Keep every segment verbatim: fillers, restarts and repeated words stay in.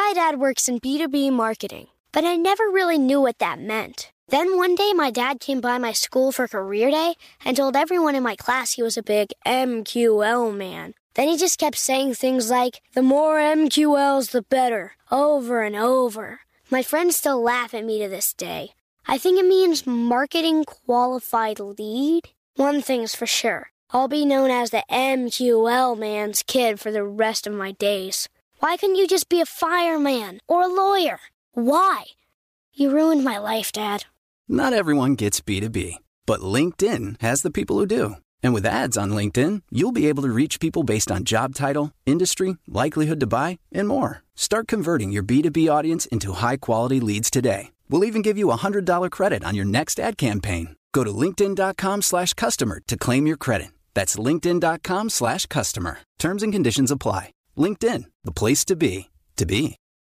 My dad works in B two B marketing, but I never really knew what that meant. Then one day my dad came by my school for career day and told everyone in my class he was a big M Q L man. Then he just kept saying things like, the more M Q Ls, the better, over and over. My friends still laugh at me to this day. I think it means marketing qualified lead. One thing's for sure, I'll be known as the M Q L man's kid for the rest of my days. Why couldn't you just be a fireman or a lawyer? Why? You ruined my life, Dad. Not everyone gets B two B, but LinkedIn has the people who do. And with ads on LinkedIn, you'll be able to reach people based on job title, industry, likelihood to buy, and more. Start converting your B two B audience into high-quality leads today. We'll even give you a one hundred dollars credit on your next ad campaign. Go to linkedin.com slash customer to claim your credit. That's linkedin.com slash customer. Terms and conditions apply. LinkedIn, the place to be, to be.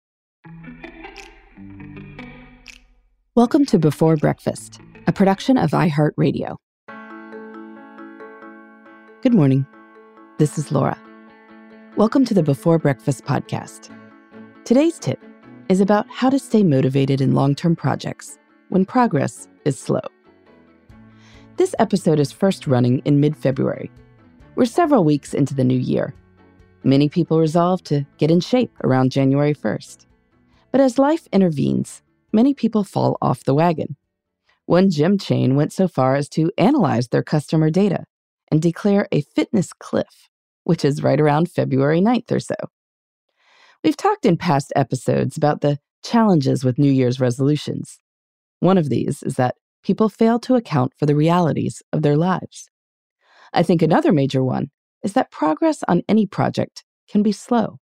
Welcome to Before Breakfast, a production of iHeartRadio. Good morning. This is Laura. Welcome to the Before Breakfast podcast. Today's tip is about how to stay motivated in long-term projects when progress is slow. This episode is first running in mid-February. We're several weeks into the new year. Many people resolve to get in shape around January first. But as life intervenes, many people fall off the wagon. One gym chain went so far as to analyze their customer data and declare a fitness cliff, which is right around February ninth or so. We've talked in past episodes about the challenges with New Year's resolutions. One of these is that people fail to account for the realities of their lives. I think another major one is that progress on any project can be slow.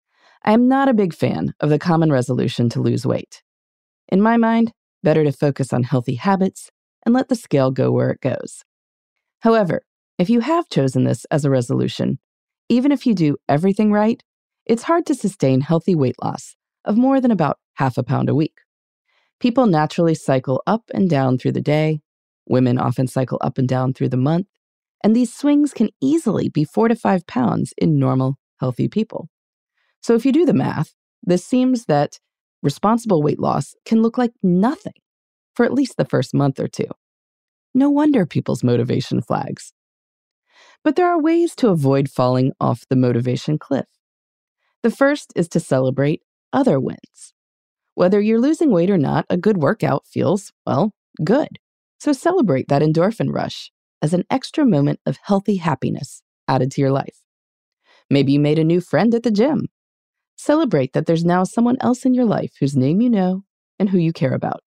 I am not a big fan of the common resolution to lose weight. In my mind, better to focus on healthy habits and let the scale go where it goes. However, if you have chosen this as a resolution, even if you do everything right, it's hard to sustain healthy weight loss of more than about half a pound a week. People naturally cycle up and down through the day. Women often cycle up and down through the month. And these swings can easily be four to five pounds in normal, healthy people. So if you do the math, this seems that responsible weight loss can look like nothing for at least the first month or two. No wonder people's motivation flags. But there are ways to avoid falling off the motivation cliff. The first is to celebrate other wins. Whether you're losing weight or not, a good workout feels, well, good. So celebrate that endorphin rush as an extra moment of healthy happiness added to your life. Maybe you made a new friend at the gym. Celebrate that there's now someone else in your life whose name you know and who you care about.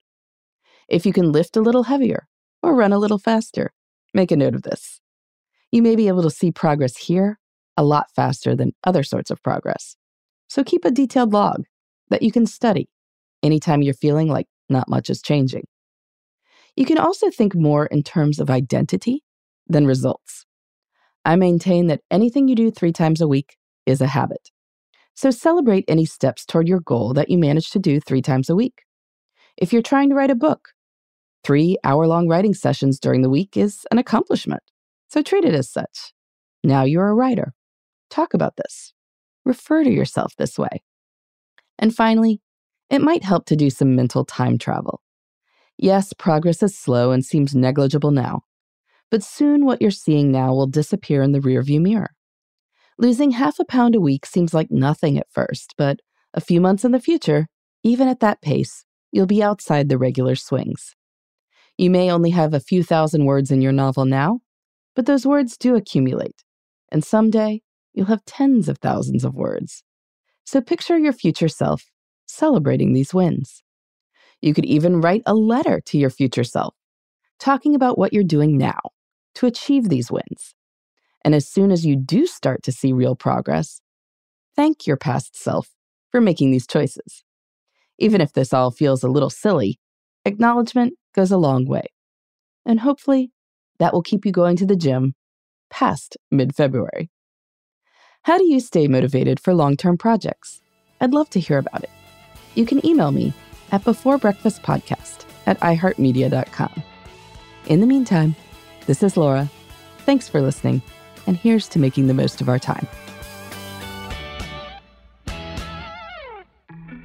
If you can lift a little heavier or run a little faster, make a note of this. You may be able to see progress here a lot faster than other sorts of progress. So keep a detailed log that you can study anytime you're feeling like not much is changing. You can also think more in terms of identity than results. I maintain that anything you do three times a week is a habit. So celebrate any steps toward your goal that you manage to do three times a week. If you're trying to write a book, three hour-long writing sessions during the week is an accomplishment. So treat it as such. Now you're a writer. Talk about this. Refer to yourself this way. And finally, it might help to do some mental time travel. Yes, progress is slow and seems negligible now, but soon what you're seeing now will disappear in the rearview mirror. Losing half a pound a week seems like nothing at first, but a few months in the future, even at that pace, you'll be outside the regular swings. You may only have a few thousand words in your novel now, but those words do accumulate, and someday you'll have tens of thousands of words. So picture your future self celebrating these wins. You could even write a letter to your future self, talking about what you're doing now to achieve these wins. And as soon as you do start to see real progress, thank your past self for making these choices. Even if this all feels a little silly, acknowledgement goes a long way. And hopefully, that will keep you going to the gym past mid-February. How do you stay motivated for long-term projects? I'd love to hear about it. You can email me at beforebreakfastpodcast at i heart media dot com. In the meantime, this is Laura. Thanks for listening, and here's to making the most of our time.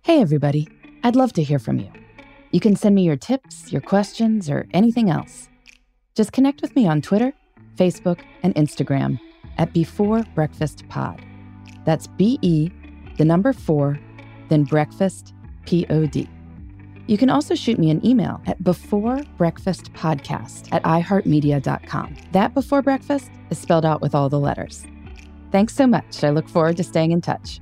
Hey everybody, I'd love to hear from you. You can send me your tips, your questions, or anything else. Just connect with me on Twitter, Facebook, and Instagram at Before Breakfast Pod. That's B E, the number four, then breakfast, P O D. You can also shoot me an email at beforebreakfastpodcast at iheartmedia dot com. That Before Breakfast is spelled out with all the letters. Thanks so much. I look forward to staying in touch.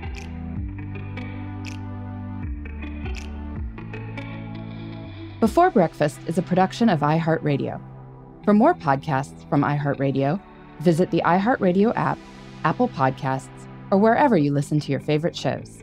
Before Breakfast is a production of iHeartRadio. For more podcasts from iHeartRadio, visit the iHeartRadio app, Apple Podcasts, or wherever you listen to your favorite shows.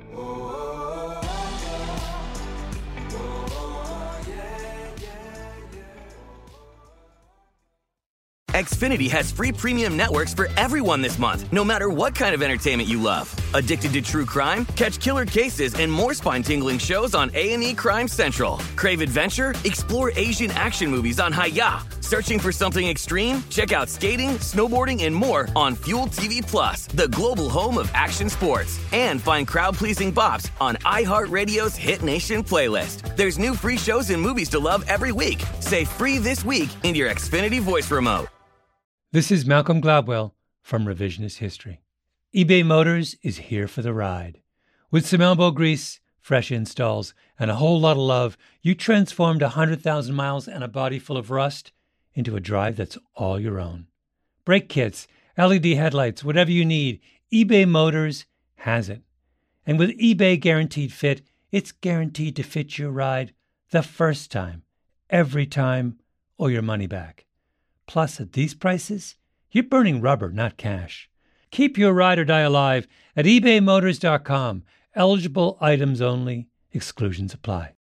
Xfinity has free premium networks for everyone this month, no matter what kind of entertainment you love. Addicted to true crime? Catch killer cases and more spine-tingling shows on A and E Crime Central. Crave adventure? Explore Asian action movies on Hi-Ya. Searching for something extreme? Check out skating, snowboarding, and more on Fuel T V Plus, the global home of action sports. And find crowd-pleasing bops on iHeartRadio's Hit Nation playlist. There's new free shows and movies to love every week. Say free this week in your Xfinity voice remote. This is Malcolm Gladwell from Revisionist History. eBay Motors is here for the ride. With some elbow grease, fresh installs, and a whole lot of love, you transformed one hundred thousand miles and a body full of rust into a drive that's all your own. Brake kits, L E D headlights, whatever you need, eBay Motors has it. And with eBay Guaranteed Fit, it's guaranteed to fit your ride the first time, every time, or your money back. Plus, at these prices, you're burning rubber, not cash. Keep your ride or die alive at ebay motors dot com. Eligible items only. Exclusions apply.